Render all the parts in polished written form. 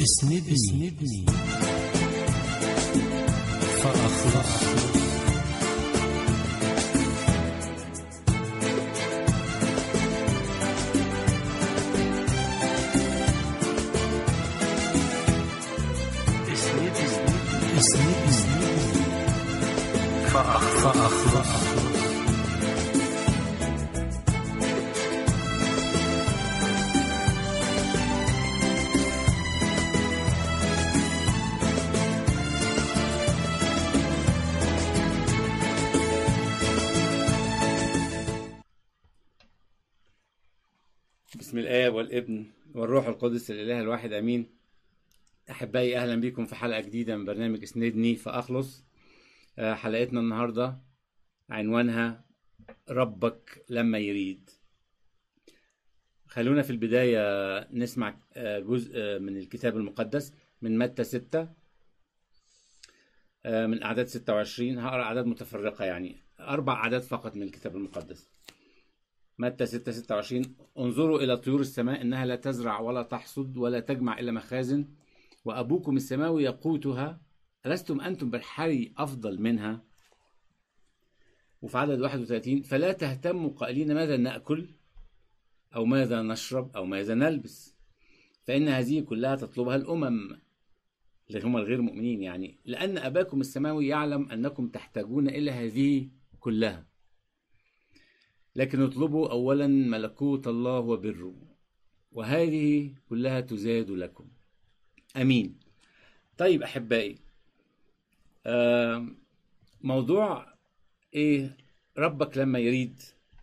اسندني فأخلص. اسندني فأخلص. بسم الآب والابن والروح القدس الإله الواحد آمين. أحبائي أهلا بكم في حلقة جديدة من برنامج اسندني فأخلص. حلقتنا النهاردة عنوانها ربك لما يريد. خلونا في البداية نسمع جزء من الكتاب المقدس من متى 6 من أعداد 26. هقرأ أعداد متفرقة، يعني 4 أعداد فقط من الكتاب المقدس. متى 6:26: انظروا إلى طيور السماء إنها لا تزرع ولا تحصد ولا تجمع إلى مخازن، وأبوكم السماوي يقوتها، ألستم أنتم بالحري أفضل منها؟ وفي عدد 31: فلا تهتموا قائلين ماذا نأكل أو ماذا نشرب أو ماذا نلبس، فإن هذه كلها تطلبها الأمم اللي هم الغير مؤمنين، يعني لأن أباكم السماوي يعلم أنكم تحتاجون إلى هذه كلها. لكن اطلبوا أولا ملكوت الله وبره، وهذه كلها تزاد لكم. أمين. طيب أحبائي، موضوع إيه ربك لما يريد؟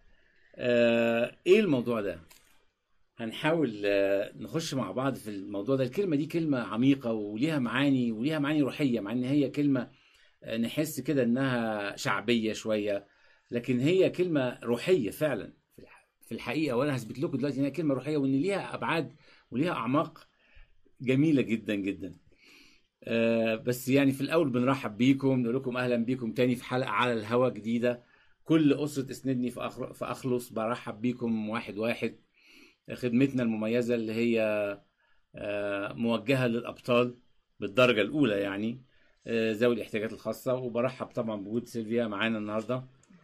إيه الموضوع ده؟ هنحاول نخش مع بعض في الموضوع ده. الكلمة دي كلمة عميقة وليها معاني روحية، مع إن هي كلمة نحس كده إنها شعبية شوية، لكن هي كلمة روحية فعلا في الحقيقة. وأنا هثبت لكم دلوقتي إن هي كلمة روحية وإن ليها أبعاد وليها أعماق جميلة جدا جدا. بس يعني في الأول بنرحب بيكم، نقول لكم أهلا بيكم تاني في حلقة على الهوا جديدة. كل أسرة اسندني فأخلص برحب بيكم واحد واحد. خدمتنا المميزة اللي هي موجهة للأبطال بالدرجة الأولى، يعني ذوي الاحتياجات الخاصة. وبرحب طبعا بوجود سيلفيا معانا النهاردة،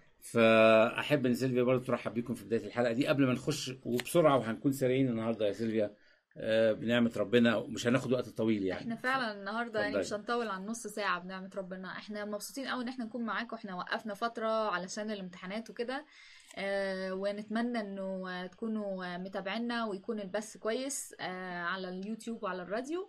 فأحب إن سيلفيا برضه ترحب بيكم في بداية الحلقة دي قبل ما نخش وبسرعة، وهنكون سريعين النهاردة يا سيلفيا بنعمة ربنا، ومش هناخد وقت طويل. يعني احنا فعلا النهارده يعني مش هنطول عن نص ساعة بنعمة ربنا. احنا مبسوطين قوي ان احنا نكون معاكم. احنا وقفنا فترة علشان الامتحانات وكده، ونتمنى انه تكونوا متابعينا ويكون البث كويس على اليوتيوب وعلى الراديو.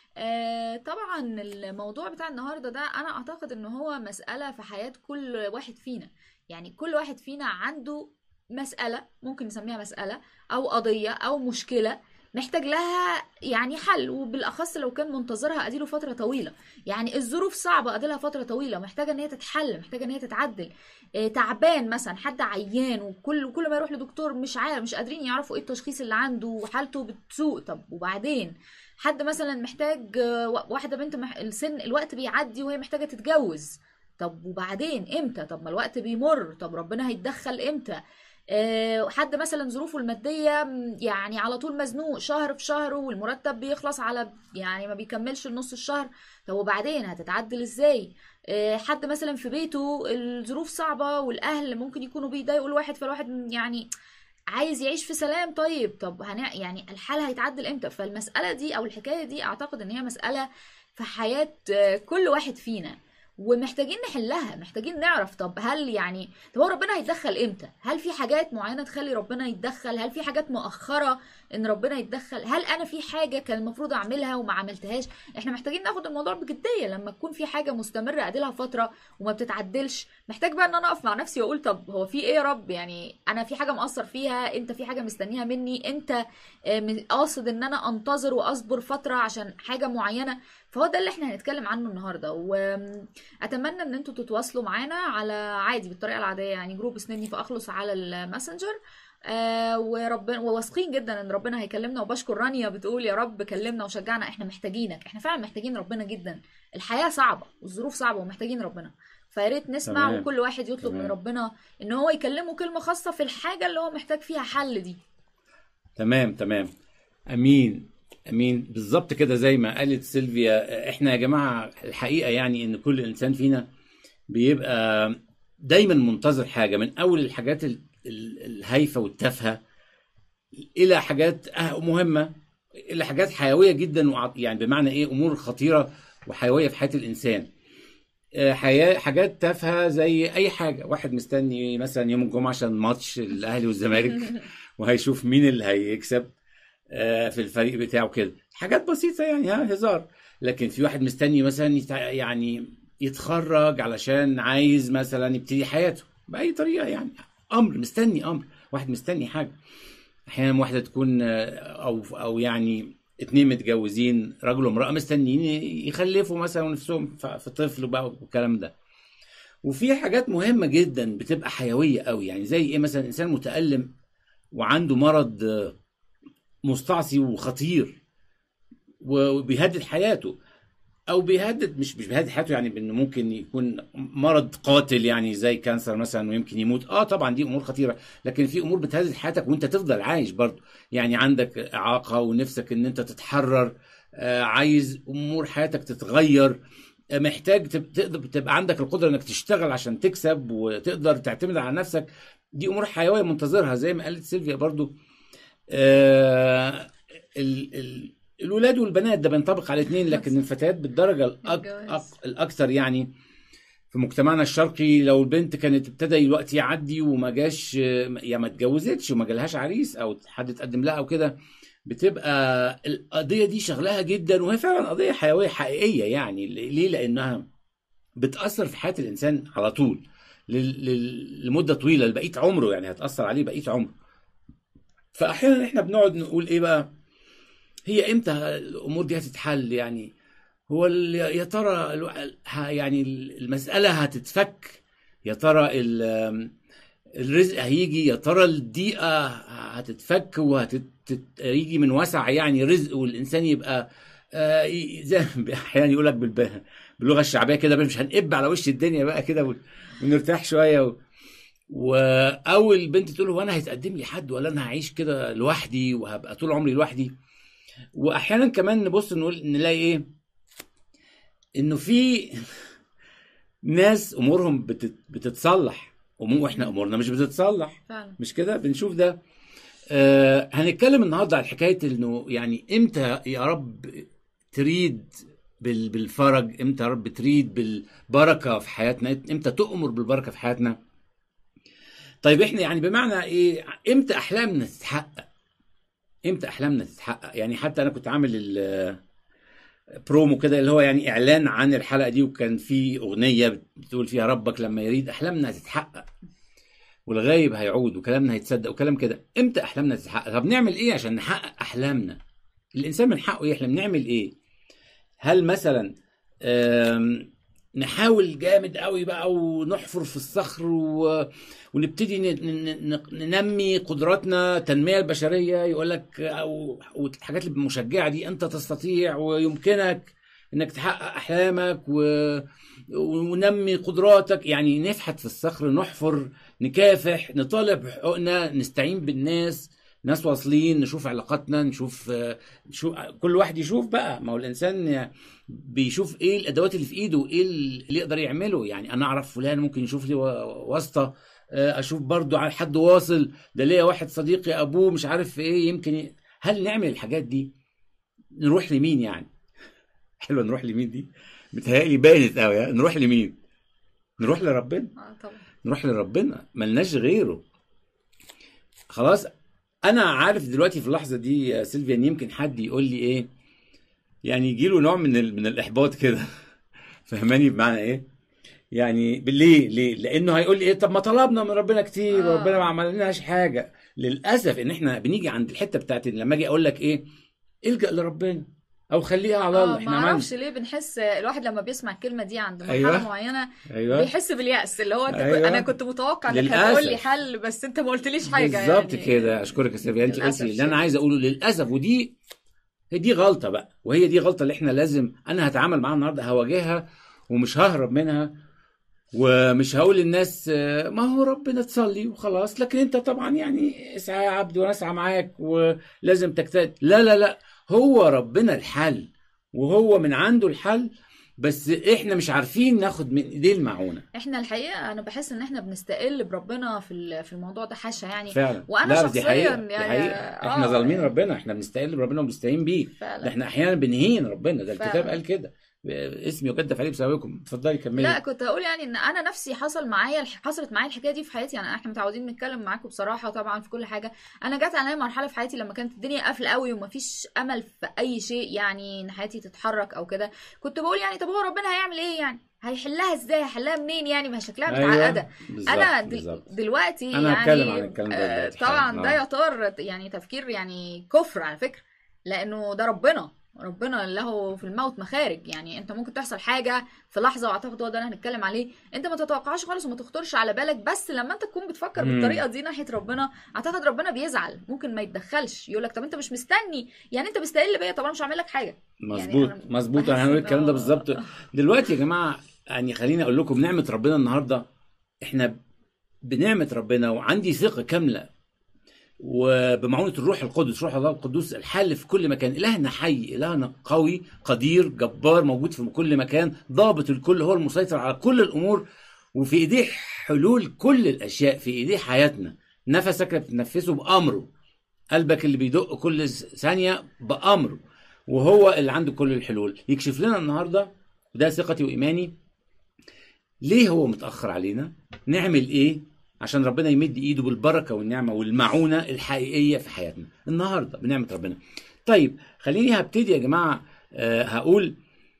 طبعا الموضوع بتاع النهارده ده انا اعتقد ان هو مسألة في حياة كل واحد فينا. يعني كل واحد فينا عنده مسألة، ممكن نسميها مسألة او قضية او مشكلة محتاج لها يعني حل، وبالاخص لو كان منتظرها اديله فتره طويله. يعني الظروف صعبه اديلها فتره طويله، محتاجه ان هي تتحل، محتاجه ان هي تتعدل. تعبان مثلا، حد عيان وكل ما يروح لدكتور مش عارف، مش قادرين يعرفوا ايه التشخيص اللي عنده وحالته بتسوء. طب وبعدين حد مثلا محتاج واحده بنت السن الوقت بيعدي وهي محتاجه تتجوز. طب وبعدين امتى؟ طب ما الوقت بيمر، طب ربنا هيتدخل امتى؟ حد مثلا ظروفه المادية يعني على طول مزنوق، شهر في شهره والمرتب بيخلص على يعني ما بيكملش النص الشهر. طب وبعدين هتتعدل ازاي؟ حد مثلا في بيته الظروف صعبة والاهل ممكن يكونوا بيضايقوا الواحد، فالواحد يعني عايز يعيش في سلام. طب يعني الحال هيتعدل امتى؟ فالمسألة دي او الحكاية دي اعتقد ان هي مسألة في حياة كل واحد فينا، ومحتاجين نحلها. محتاجين نعرف طب هل يعني طب هو ربنا هيتدخل امتى؟ هل في حاجات معينة تخلي ربنا يتدخل؟ هل في حاجات مؤخرة ان ربنا يتدخل؟ هل انا في حاجة كان المفروض اعملها وما عملتهاش؟ احنا محتاجين ناخد الموضوع بجدية. لما تكون في حاجة مستمرة اديلها فترة وما بتتعدلش، محتاج بقى ان انا اقف مع نفسي واقول طب هو في ايه يا رب؟ يعني انا في حاجة مقصر فيها، انت في حاجة مستنيها مني، انت قاصد ان انا انتظر واصبر فترة عشان حاجة معينة. فهو ده اللي احنا هنتكلم عنه النهارده، واتمنى ان انتوا تتواصلوا معانا على عادي بالطريقه العاديه، يعني جروب اسندني فاخلص على الماسنجر. وربنا وواثقين جدا ان ربنا هيكلمنا. وبشكر رانيا بتقول يا رب كلمنا وشجعنا، احنا محتاجينك، احنا فعلا محتاجين ربنا جدا. الحياه صعبه والظروف صعبه ومحتاجين ربنا، فيا ريت نسمع. تمام. وكل واحد يطلب من ربنا ان هو يكلمه كلمه خاصه في الحاجه اللي هو محتاج فيها حل دي. تمام. امين. امين. بالظبط كده زي ما قالت سيلفيا. احنا يا جماعه الحقيقه يعني ان كل انسان فينا بيبقى دايما منتظر حاجه، من اول الحاجات الهايفه والتافهه الى حاجات مهمه، الى حاجات حيويه جدا، يعني بمعنى ايه امور خطيره وحيويه في حياه الانسان. حاجات تافهه زي اي حاجه، واحد مستني مثلا يوم الجمعه عشان ماتش الاهلي والزمالك وهيشوف مين اللي هيكسب في الفريق بتاعه كده، حاجات بسيطه يعني هزار. لكن في واحد مستني مثلا يعني يتخرج علشان عايز مثلا يبتدي حياته باي طريقه، يعني امر مستني، امر واحد مستني حاجه. احيانا واحده تكون او يعني اتنين متجوزين راجل وامراه مستنيين يخلفوا مثلا ونفسهم في طفل بقى والكلام ده. وفي حاجات مهمه جدا بتبقى حيويه قوي، يعني زي ايه مثلا انسان متالم وعنده مرض مستعصي وخطير وبيهدد حياته، او بيهدد مش بيهدد حياته يعني بانه ممكن يكون مرض قاتل يعني زي كانسر مثلا ويمكن يموت. طبعا دي امور خطيره، لكن في امور بتهدد حياتك وانت تفضل عايش برضه. يعني عندك اعاقه ونفسك ان انت تتحرر، عايز امور حياتك تتغير، محتاج تبقى عندك القدره انك تشتغل عشان تكسب وتقدر تعتمد على نفسك. دي امور حيويه منتظرها زي ما قالت سيلفيا برضه. الولاد والبنات ده بينطبق على الاثنين، لكن الفتيات بالدرجه الاكثر يعني في مجتمعنا الشرقي. لو البنت كانت ابتدى الوقت يعدي وما جاش، يا ما اتجوزتش وما جالهاش عريس او حد تقدم لها او كده، بتبقى القضيه دي شغلها جدا، وهي فعلا قضيه حيويه حقيقيه. يعني ليه؟ لانها بتاثر في حياه الانسان على طول لمده طويله لبقيه عمره، يعني هتاثر عليه بقيه عمره. فاحيانا احنا بنقعد نقول ايه بقى، هي امتى الامور دي هتتحل؟ يعني هو يا ترى يعني المساله هتتفك؟ يا ترى الرزق هيجي؟ يا ترى الضيقه هتتفك وهتيجي من وسع يعني رزق والانسان يبقى زي احيانا يقول لك باللغه الشعبيه كده مش هنقب على وش الدنيا بقى كده ونرتاح شويه او البنت تقول هو انا هيتقدم لي حد ولا انا هعيش كده لوحدي وهبقى طول عمري لوحدي؟ واحيانا كمان نبص نلاقي ايه، انه في ناس امورهم بتتصلح واحنا امورنا مش بتتصلح فعلا. مش كده بنشوف ده. هنتكلم النهارده على حكايه انه يعني امتى يا رب تريد بالفرج، امتى يا رب تريد بالبركه في حياتنا، امتى تؤمر بالبركه في حياتنا. طيب احنا يعني بمعنى ايه امتى احلامنا تتحقق؟ امتى احلامنا تتحقق؟ يعني حتى انا كنت عامل برومو كده اللي هو يعني اعلان عن الحلقه دي، وكان في اغنيه بتقول فيها ربك لما يريد احلامنا هتتحقق والغايب هيعود وكلامنا هيتصدق وكلام كده. امتى احلامنا تتحقق؟ طب نعمل ايه عشان نحقق احلامنا؟ الانسان من حقه يحلم، نعمل ايه؟ هل مثلا نحاول جامد قوي بقى ونحفر في الصخر ونبتدي ننمي قدراتنا التنميه البشريه، يقول لك او الحاجات المشجعه دي انت تستطيع ويمكنك انك تحقق احلامك وننمي قدراتك، يعني نفحت في الصخر، نحفر، نكافح، نطالب حقوقنا، نستعين بالناس، ناس واصلين، نشوف علاقاتنا، نشوف كل واحد يشوف بقى، ما هو الانسان بيشوف ايه الادوات اللي في ايده، ايه اللي يقدر يعمله. يعني انا اعرف فلان ممكن يشوف لي واسطه، اشوف برضو على حد واصل، ده ليا واحد صديقي ابوه مش عارف ايه يمكن هل نعمل الحاجات دي؟ نروح لمين يعني؟ حلوه نروح لمين دي، متهيألي بانت قوي. نروح لمين؟ نروح لربنا. طبعا نروح لربنا، ملناش غيره. خلاص. انا عارف دلوقتي في اللحظه دي يا سيلفيا ان يمكن حد يقول لي ايه، يعني يجي له نوع من الاحباط كده فهماني بمعنى ايه؟ يعني ليه؟ لانه هيقول لي ايه، طب ما طلبنا من ربنا كتير وربنا ما عملناش حاجه. للاسف ان احنا بنيجي عند الحته بتاعت لما اجي اقول لك ايه، الجأ لربنا او خليها على الله. احنا ما اعرفش ليه بنحس الواحد لما بيسمع الكلمه دي عند مرحله أيوة. معينه بيحس باليأس، اللي هو أيوة. انا كنت متوقع انك هتقول لي حل بس انت ما قلتليش حاجه. بالظبط يعني كده. اشكرك يا سيلفيا، انت قلتي اللي انا عايز اقوله للاسف. ودي غلطه بقى، وهي دي غلطه اللي احنا لازم انا هتعامل معاها النهارده، هواجهها ومش ههرب منها، ومش هقول للناس ما هو ربنا تصلي وخلاص، لكن انت طبعا يعني اسعى يا عبد وانا اسعى معاك ولازم تجتهد. لا لا لا، هو ربنا الحل وهو من عنده الحل، بس احنا مش عارفين ناخد من ايديه المعونه. احنا الحقيقه انا بحس ان احنا بنستقل بربنا في الموضوع ده، حاشا يعني. فعلا. وانا لا، شخصيا دي حقيقة. يعني دي حقيقة. احنا ظالمين ربنا، احنا بنستقل بربنا وبنستهين بيه. فعلا. ده احنا احيانا بنهين ربنا، ده فعلا. الكتاب قال كده، اسمي يجدف عليه بسببكم. اتفضلي كملي. لا كنت هقول يعني ان انا نفسي حصلت معايا الحكايه دي في حياتي. يعني احنا متعودين نتكلم معاكم بصراحه طبعا في كل حاجه. انا جت عليا مرحله في حياتي لما كانت الدنيا قافله قوي ومفيش امل في اي شيء، يعني ان حياتي تتحرك او كده. كنت بقول يعني طب هو ربنا هيعمل ايه يعني؟ هيحلها ازاي؟ هيحلها منين يعني؟ ما شكلها متعقده. انا دلوقتي انا يعني هتكلم عن الكلام ده طبعا ده يعتبر يعني تفكير يعني كفر على فكره، لانه ده ربنا له في الموت مخارج. يعني انت ممكن تحصل حاجه في لحظه، واعتقد هو ده اللي هنتكلم عليه، انت ما تتوقعش خالص وما تخطرش على بالك، بس لما انت تكون بتفكر بالطريقه دي ناحيه ربنا، اعتقد ربنا بيزعل، ممكن ما يتدخلش، يقول لك طب انت مش مستني يعني، انت مستقل بيا، طب انا مش هعمل لك حاجه. مظبوط يعني مظبوط. انا هقول الكلام ده بالظبط دلوقتي يا جماعه. يعني خليني اقول لكم نعمه ربنا النهارده، احنا بنعمه ربنا وعندي ثقه كامله وبمعونة الروح القدس، روح الله القدوس الحل في كل مكان. إلهنا حي، إلهنا قوي قدير جبار، موجود في كل مكان، ضابط الكل، هو المسيطر على كل الأمور، وفي إيديه حلول كل الأشياء، في إيديه حياتنا. نفسك اللي بتنفسه بأمره، قلبك اللي بيدق كل ثانية بأمره، وهو اللي عنده كل الحلول. يكشف لنا النهاردة، ده ثقتي وإيماني، ليه هو متأخر علينا، نعمل إيه عشان ربنا يمد ايده بالبركه والنعمه والمعونه الحقيقيه في حياتنا النهارده بنعمه ربنا. طيب خليني هبتدي يا جماعه، هقول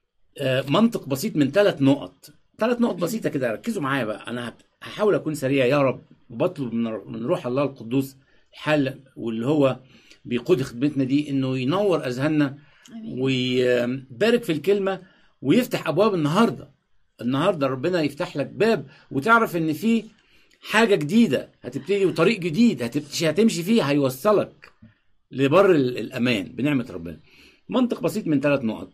منطق بسيط من 3 نقط بسيطه كده، ركزوا معايا بقى. انا هحاول اكون سريع يا رب، وبطلب من روح الله القدوس الحل واللي هو بيقود خدمتنا دي، انه ينور اذهاننا ويبارك في الكلمه ويفتح ابواب النهارده ربنا يفتح لك باب، وتعرف ان في حاجة جديدة هتبتدي وطريق جديد هتمشي فيه، هيوصلك لبر الأمان بنعمة ربنا. منطق بسيط من 3 نقط.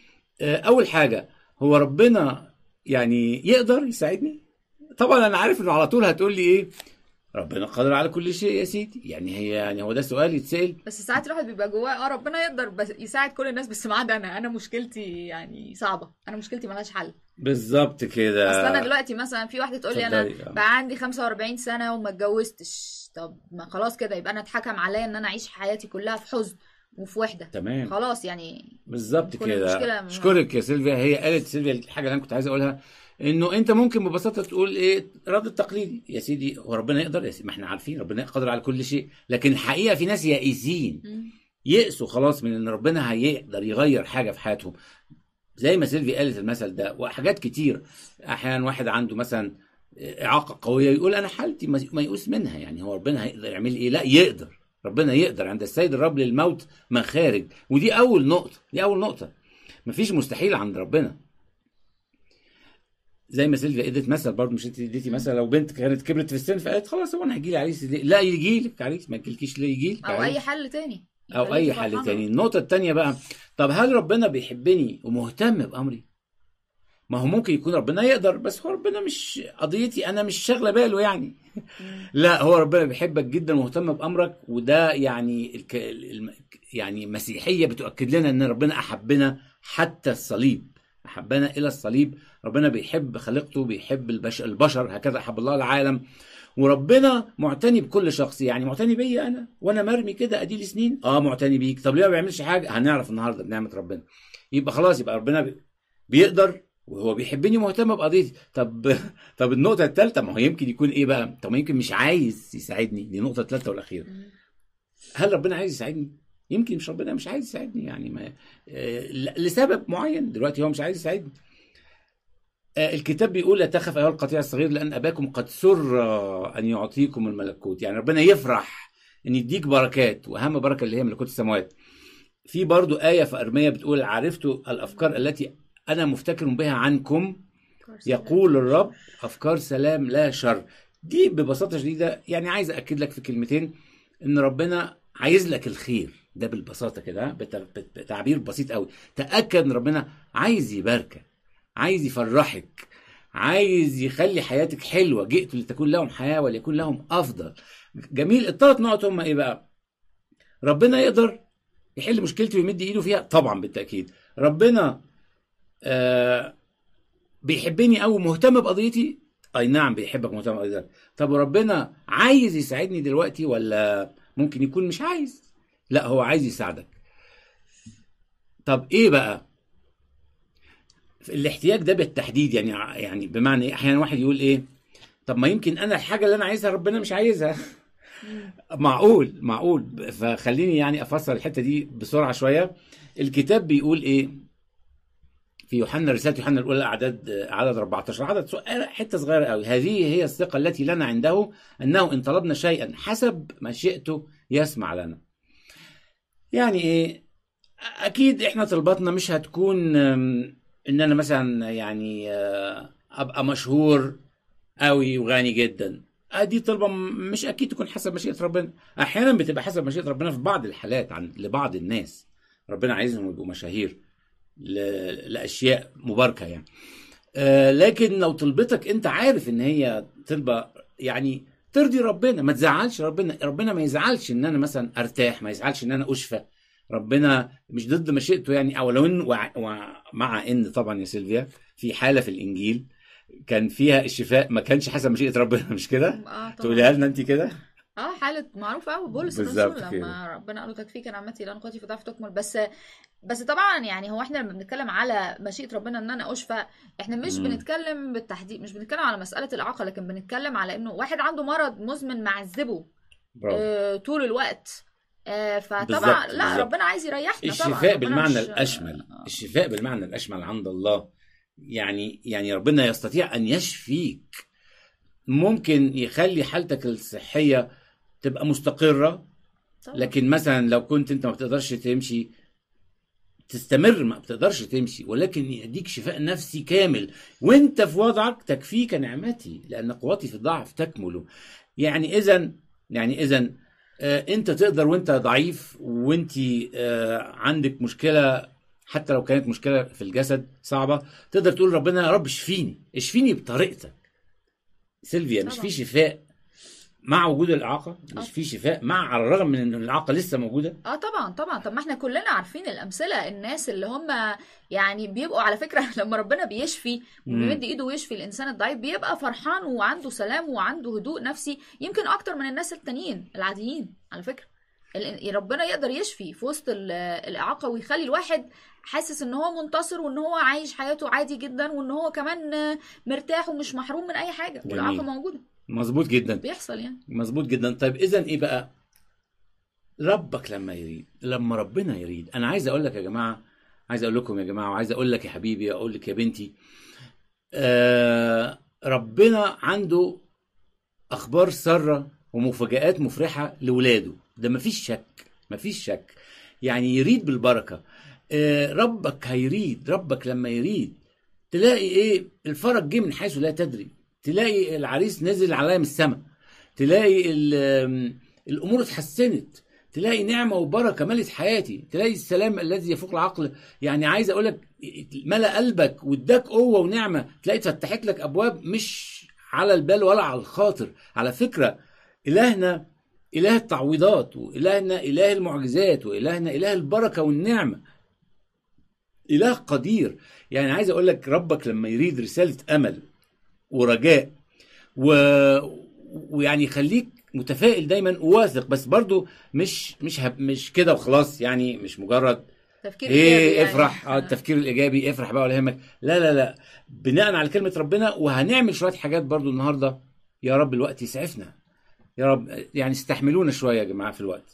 أول حاجة، هو ربنا يعني يقدر يساعدني؟ طبعا أنا عارف إنه على طول هتقول لي إيه، ربنا قادر على كل شيء يا سيدي. يعني هو ده سؤال يتسأل. بس ساعات الواحد بيبقى جواه ربنا يقدر بس يساعد كل الناس، بس ما عدا انا مشكلتي يعني صعبه، انا مشكلتي مالهاش حل. بالظبط كده. اصل انا دلوقتي مثلا في واحده تقول لي انا بقى عندي 45 سنه وما اتجوزتش، طب ما خلاص كده يبقى انا اتحكم عليا ان انا اعيش حياتي كلها في حزن وفي وحده. تمام. خلاص يعني بالظبط كده. اشكرك يا سيلفيا. هي قالت سيلفيا الحاجه اللي انا كنت عايز اقولها، انه انت ممكن ببساطه تقول ايه، رد التقليدي، يا سيدي هو ربنا يقدر، يا سيدي ما احنا عارفين ربنا قادر على كل شيء، لكن الحقيقه في ناس يائسين، يأسوا خلاص من ان ربنا هيقدر يغير حاجه في حياتهم. زي ما سيلفي قالت المثل ده، وحاجات كتير. احيانا واحد عنده مثلا اعاقه قويه يقول انا حالتي ميؤوس منها، يعني هو ربنا هيقدر يعمل ايه؟ لا، يقدر، ربنا يقدر. عند السيد الرب للموت مخارج، ودي اول نقطه. مفيش مستحيل عند ربنا. زي ما سيلفيا ادت مثل برضه، مش انت اديتي مثل، لو بنت كانت كبرت في السن فقالت خلاص هو انا هيجي لي عريس، لا يجي لك عريس، ما يجيلكيش ليه، يجي لك او اي حل تاني، او اي حل تاني. النقطه الثانيه بقى، طب هل ربنا بيحبني ومهتم بامري؟ ما هو ممكن يكون ربنا يقدر، بس هو ربنا مش قضيتي، انا مش شاغله باله يعني. لا، هو ربنا بيحبك جدا ومهتم بامرك، وده يعني يعني مسيحيه بتؤكد لنا ان ربنا احبنا حتى الصليب، احبنا الى الصليب. ربنا بيحب خليقته، بيحب البشر، هكذا احب الله العالم. وربنا معتني بكل شخص، يعني معتني بيا انا وانا مرمي كده اديلي سنين، معتني بيك. طب ليه ما بيعملش حاجه؟ هنعرف النهارده بنعمه ربنا. يبقى خلاص، يبقى ربنا بيقدر وهو بيحبني ومهتم بقضيتي. طب النقطه الثالثه، ما هو يمكن يكون ايه بقى؟ طب ما يمكن مش عايز يساعدني. دي النقطه الثالثه والاخيره. هل ربنا عايز يساعدني؟ يمكن مش ربنا مش عايز يساعدني، يعني ما لسبب معين دلوقتي هو مش عايز يساعدني. الكتاب بيقول لا تخف ايها القطيع الصغير لان اباكم قد سر ان يعطيكم الملكوت. يعني ربنا يفرح ان يديك بركات، واهم بركه اللي هي ملكوت السماوات. في برضو آية في أرمية بتقول عرفت الأفكار التي أنا مفتكر بها عنكم يقول الرب أفكار سلام لا شر. دي ببساطة شديدة يعني عايز أكد لك في كلمتين إن ربنا عايز لك الخير، ده بالبساطة كده بتعبير بسيط قوي. تأكد إن ربنا عايز يباركك، عايز يفرحك، عايز يخلي حياتك حلوة. جئت لتكون لهم حياة وليكون لهم أفضل. جميل. ال3 نقط هم إيه بقى؟ ربنا يقدر يحل مشكلتي ويمد ايده فيها؟ طبعا بالتاكيد. ربنا بيحبني او مهتم بقضيتي؟ اي نعم بيحبك مهتم بقضيتك. طب وربنا عايز يساعدني دلوقتي ولا ممكن يكون مش عايز؟ لا، هو عايز يساعدك. طب ايه بقى الاحتياج ده بالتحديد؟ يعني بمعنى ايه؟ احيانا واحد يقول ايه، طب ما يمكن انا الحاجه اللي انا عايزها ربنا مش عايزها. معقول. فخليني يعني افسر الحته دي بسرعه شويه. الكتاب بيقول ايه في يوحنا، رساله يوحنا الاولى عدد 14، حته صغيره قوي: هذه هي الثقه التي لنا عنده، انه ان طلبنا شيئا حسب مشيئته يسمع لنا. يعني ايه؟ اكيد احنا طلباتنا مش هتكون ان انا مثلا يعني ابقى مشهور قوي وغني جدا. دي طلبه مش اكيد تكون حسب مشيئه ربنا. احيانا بتبقى حسب مشيئه ربنا في بعض الحالات، لبعض الناس ربنا عايزهم يبقوا مشاهير لاشياء مباركه يعني. لكن لو طلبتك انت عارف ان هي طلبه يعني ترضي ربنا، ما تزعلش ربنا ما يزعلش ان انا مثلا ارتاح، ما يزعلش ان انا اشفى. ربنا مش ضد مشيئته يعني. او لو ان مع ان طبعا يا سيلفيا في حاله في الانجيل كان فيها الشفاء ما كانش حسب مشيئه ربنا، مش كده؟ تقوليها لنا انت كده. حالة معروفة قوي بولس الرسول لما ربنا قال له تكفيك نعمتي لان قوتي في ضعف تكمل. بس طبعا يعني هو احنا لما بنتكلم على مشيئة ربنا ان انا اشفى، احنا مش بنتكلم بالتحديد، مش بنتكلم على مسألة الاعاقة، لكن بنتكلم على انه واحد عنده مرض مزمن معذبه طول الوقت. فطبعا لا بالزبط. ربنا عايز يريحنا طبعا. الشفاء بالمعنى الاشمل، الشفاء بالمعنى الاشمل عند الله. يعني ربنا يستطيع ان يشفيك، ممكن يخلي حالتك الصحية تبقى مستقرة طبعا. لكن مثلا لو كنت انت ما بتقدرش تمشي تستمر، ما بتقدرش تمشي، ولكن يديك شفاء نفسي كامل وانت في وضعك. تكفيك نعمتي لان قوتي في الضعف تكمل. يعني اذا انت تقدر وانت ضعيف، وانت عندك مشكلة، حتى لو كانت مشكلة في الجسد صعبة، تقدر تقول ربنا يا رب اشفيني بطريقتك. سيلفيا طبعا. مش في شفاء مع وجود الإعاقة؟ مش في شفاء على الرغم من ان الإعاقة لسه موجودة؟ طبعا. طب ما احنا كلنا عارفين الأمثلة، الناس اللي هم يعني بيبقوا على فكرة لما ربنا بيشفي وبيمد ايده ويشفي الإنسان الضعيف بيبقى فرحان وعنده سلام وعنده هدوء نفسي يمكن أكتر من الناس التانيين العاديين. على فكرة ربنا يقدر يشفي في وسط الإعاقة ويخلي الواحد حاسس ان هو منتصر وان هو عايش حياته عادي جدا وان هو كمان مرتاح ومش محروم من اي حاجة والإعاقة موجودة. مظبوط جدا، بيحصل يعني. مظبوط جدا. طيب اذا ايه بقى؟ ربك لما ربنا يريد. انا عايز اقول لك يا جماعة، عايز اقول لكم يا جماعة، وعايز اقول لك يا حبيبي، اقول لك يا بنتي، ربنا عنده اخبار سارة ومفاجآت مفرحة لولاده، ده مفيش شك. يعني يريد بالبركة. ربك هيريد، ربك لما يريد تلاقي ايه؟ الفرج جه من حيث لا تدري، تلاقي العريس نزل عليا من السماء، تلاقي الامور اتحسنت، تلاقي نعمة وبركة ملت حياتي، تلاقي السلام الذي يفوق العقل. يعني عايز اقول لك ملأ قلبك واداك قوة ونعمة، تلاقي فتحت لك ابواب مش على البال ولا على الخاطر. على فكرة إلهنا إله التعويضات، وإلهنا إله المعجزات، وإلهنا إله البركة والنعمة، إله قدير. يعني عايز أقول لك ربك لما يريد رسالة أمل ورجاء ويعني يخليك متفائل دايما وواثق، بس برضو مش كده وخلاص، يعني مش مجرد تفكير إيجابي افرح يعني. التفكير الإيجابي افرح بقى ولا يهمك، لا بناء على كلمة ربنا. وهنعمل شوية حاجات برضو النهاردة، يا رب الوقت يسعفنا، يا رب يعني استحملونا شوية يا جماعة في الوقت.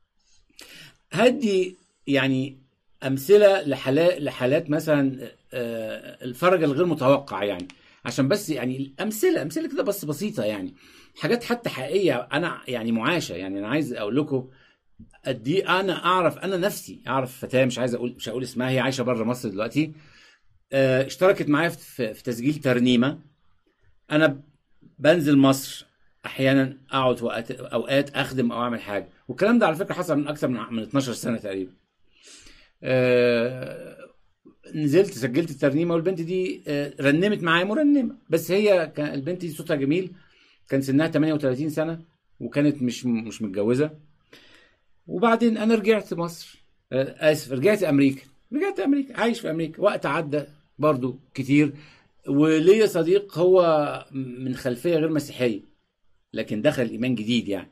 هدي يعني أمثلة لحالات مثلا الفرج الغير متوقع، يعني عشان بس يعني أمثلة كده بس بسيطة، يعني حاجات حتى حقيقية أنا يعني معاشة. يعني أنا عايز أقول لكم أدي أنا نفسي أعرف فتاة، مش هقول اسمها، هي عايشة بره مصر دلوقتي، اشتركت معايا في تسجيل ترنيمة. أنا بنزل مصر احيانا اقعد اوقات اخدم او اعمل حاجه، والكلام ده على فكره حصل من اكثر من 12 سنه تقريبا. نزلت سجلت الترنيمه، والبنت دي رنمت معايا مرنمه، بس هي البنت دي صوتها جميل، كان سنها 38 سنه وكانت مش متجوزه. وبعدين انا رجعت مصر اسف، رجعت امريكا عايش في امريكا، وقت عدى برضو كتير، وليا صديق هو من خلفيه غير مسيحيه لكن دخل الايمان جديد يعني.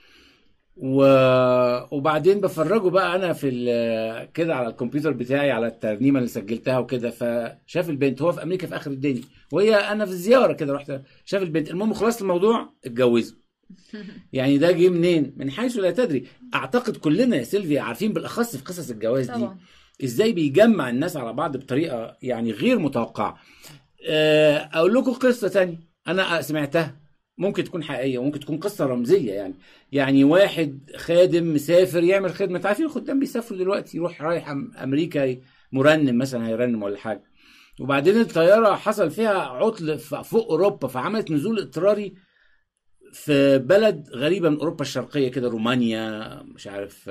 وبعدين بفرجه بقى انا في كده على الكمبيوتر بتاعي على الترنيمه اللي سجلتها وكده، فشاف البنت، هو في امريكا في اخر الدنيا وهي انا في الزياره كده، رحت شاف البنت، المهم خلاص الموضوع اتجوزوا. يعني ده جه منين؟ من حيث لا تدري. اعتقد كلنا يا سيلفيا عارفين بالاخص في قصص الجواز دي طبعا. ازاي بيجمع الناس على بعض بطريقه يعني غير متوقعه. اقول لكم قصه تانية انا سمعتها، ممكن تكون حقيقيه وممكن تكون قصه رمزيه يعني واحد خادم مسافر يعمل خدمه، انت عارفين الخدام بيسافروا دلوقتي، يروح رايح امريكا مرنم مثلا، هيرنم ولا حاجه، وبعدين الطياره حصل فيها عطل فوق اوروبا، فعملت نزول اضطراري في بلد غريبه من اوروبا الشرقيه كده، رومانيا مش عارف،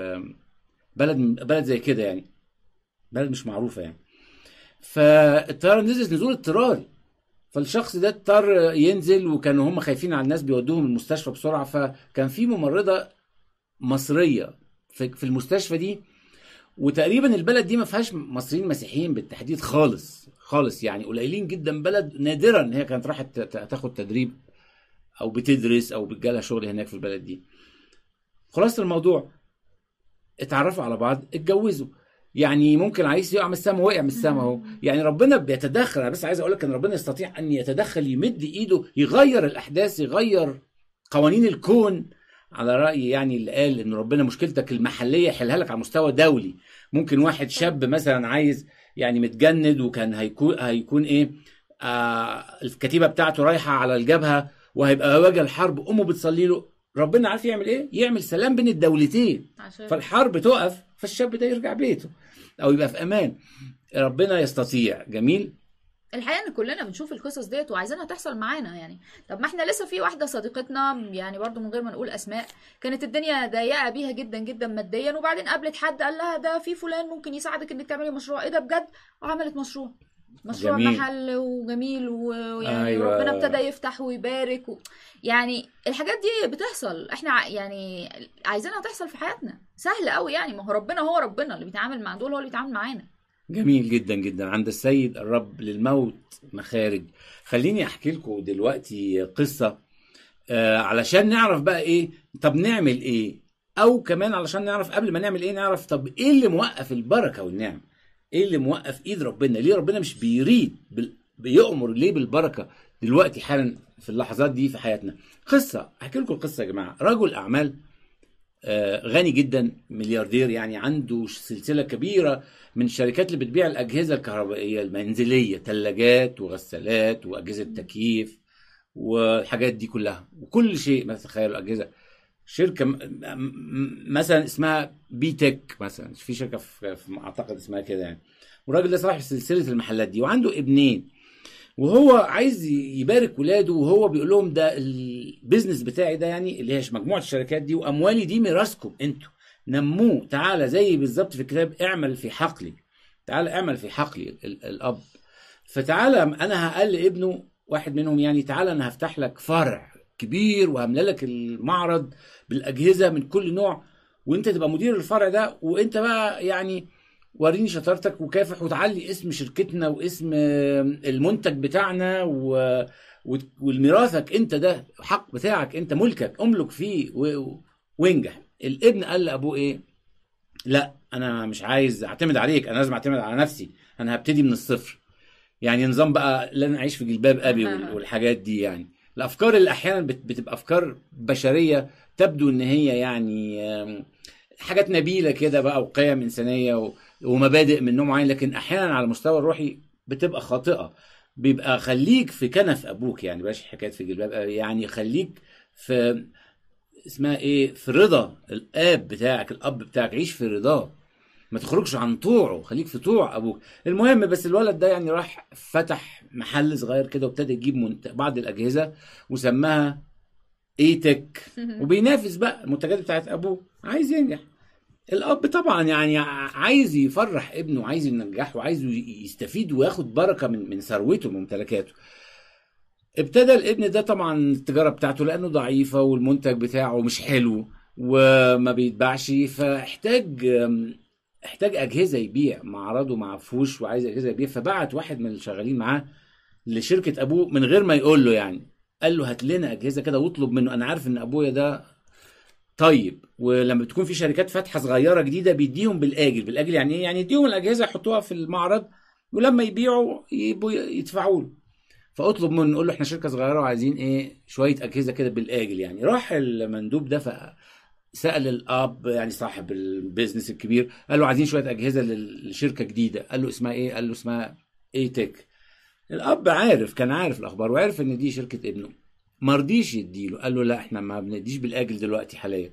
بلد زي كده يعني، بلد مش معروفه يعني. فالطياره نزلت نزول اضطراري، فالشخص ده اضطر ينزل، وكانوا هم خايفين على الناس بيودوهم المستشفى بسرعه، فكان في ممرضه مصريه في المستشفى دي، وتقريبا البلد دي ما فيهاش مصريين مسيحيين بالتحديد خالص يعني، قليلين جدا، بلد نادرا ان هي كانت راحت تاخد تدريب او بتدرس او بتجالها شغل هناك في البلد دي. خلاص الموضوع اتعرفوا على بعض، اتجوزوا. يعني ممكن عايز يقع من السما، وقع من السما اهو. يعني ربنا بيتدخل. انا بس عايز اقول لك ان ربنا يستطيع ان يتدخل، يمد ايده يغير الاحداث، يغير قوانين الكون، على راي يعني اللي قال ان ربنا مشكلتك المحليه يحلها لك على مستوى دولي. ممكن واحد شاب مثلا عايز يعني متجند، وكان هيكون ايه، الكتيبه بتاعته رايحه على الجبهه وهيبقى واجه الحرب، امه بتصلي له، ربنا عارف يعمل ايه، يعمل سلام بين الدولتين فالحرب تقف، فالشاب ده يرجع بيته او يبقى في امان. ربنا يستطيع. جميل. الحقيقه ان كلنا بنشوف القصص ديت وعايزينها تحصل معانا يعني. طب ما احنا لسه في واحده صديقتنا يعني برضو من غير ما نقول اسماء، كانت الدنيا ضيقه بيها جدا جدا ماديا، وبعدين قابلت حد قال لها ده في فلان ممكن يساعدك انك تعملي مشروع. ايه ده بجد؟ وعملت مشروع جميل. محل وجميل، ويعني أيوة. ربنا ابتدى يفتح ويبارك يعني الحاجات دي بتحصل، احنا يعني عايزينها تحصل في حياتنا. سهل قوي يعني، ما هو ربنا هو ربنا اللي بيتعامل مع دول، هو اللي بيتعامل معانا. جميل جدا جدا. عند السيد الرب للموت مخارج. خليني احكي لكم دلوقتي قصة علشان نعرف بقى ايه، طب نعمل ايه، او كمان علشان نعرف قبل ما نعمل ايه نعرف طب ايه اللي موقف البركة والنعم، ايه اللي موقف ايد ربنا، ليه ربنا مش بيريد بيأمر ليه بالبركة دلوقتي حالا في اللحظات دي في حياتنا. قصة احكي لكم القصة يا جماعة. رجل اعمال غني جدا، ملياردير يعني، عنده سلسلة كبيرة من الشركات اللي بتبيع الأجهزة الكهربائية المنزلية، ثلاجات وغسالات وأجهزة تكييف والحاجات دي كلها، وكل شيء ما تتخيلوا أجهزة. شركة مثلا اسمها بي تك مثلا، في شركة في أعتقد اسمها كده يعني. والراجل ده صاحب سلسلة المحلات دي، وعنده ابنين، وهو عايز يبارك ولاده، وهو بيقول لهم ده البيزنس بتاعي ده يعني اللي هي مجموعه الشركات دي واموالي دي ميراثكم انتوا، نموه. تعالى زي بالظبط في الكتاب اعمل في حقلي، تعالى اعمل في حقلي الاب. فتعالى انا هقل ابنه واحد منهم يعني، تعالى انا هفتح لك فرع كبير وهملى لك المعرض بالاجهزه من كل نوع، وانت تبقى مدير الفرع ده، وانت بقى يعني وريني شطارتك وكافح، وتعلي اسم شركتنا واسم المنتج بتاعنا والميراثك انت ده حق بتاعك انت، ملكك املك فيه وانجح. الابن قال لابوه ايه؟ لا انا مش عايز اعتمد عليك، انا لازم اعتمد على نفسي، انا هبتدي من الصفر. يعني نظام بقى لن اعيش في جلباب ابي والحاجات دي يعني. الافكار اللي احيانا بتبقى افكار بشريه تبدو ان هي يعني حاجات نبيله كده بقى، وقيم انسانيه ومبادئ من نوع معين، لكن احيانا على المستوى الروحي بتبقى خاطئه. بيبقى خليك في كنف ابوك يعني، باش حكايه في جلباب يعني، خليك في اسمها ايه، في رضا الاب بتاعك، الاب بتاعك، عيش في رضاه، ما تخرجش عن طوعه، خليك في طوع ابوك. المهم بس الولد ده يعني راح فتح محل صغير كده، وابتدى يجيب بعض الاجهزه وسماها اي تك، وبينافس بقى المنتجات بتاعت ابوه، عايز ينجح. الاب طبعا يعني عايز يفرح ابنه، عايز ينجحه، وعايز يستفيد وياخد بركه من ثروته وممتلكاته. ابتدى الابن ده طبعا التجاره بتاعته لانه ضعيفه والمنتج بتاعه مش حلو وما بيتباعش، فاحتاج احتاج اجهزه يبيع، معرضه معفوش وعايز اجهزه يبيع، فبعت واحد من اللي شغالين معاه لشركه ابوه من غير ما يقول له يعني، قال له هات لنا اجهزه كده واطلب منه، انا عارف ان ابويا ده طيب، ولما بتكون في شركات فاتحه صغيره جديده بيديهم بالاجل. بالاجل يعني ايه؟ يعني يديهم الاجهزه يحطوها في المعرض ولما يبيعوا يدفعوا له. فاطلب منه، نقول له احنا شركه صغيره وعايزين ايه شويه اجهزه كده بالاجل يعني. راح المندوب ده سأل الاب يعني صاحب البيزنس الكبير، قال له عايزين شويه اجهزه لشركه جديده. قال له اسمها ايه؟ قال له اسمها اي تك. الاب عارف، كان عارف الاخبار وعارف ان دي شركه ابنه، ما رضيش يديله. قال له لا احنا ما بنديش بالاجل دلوقتي حاليا.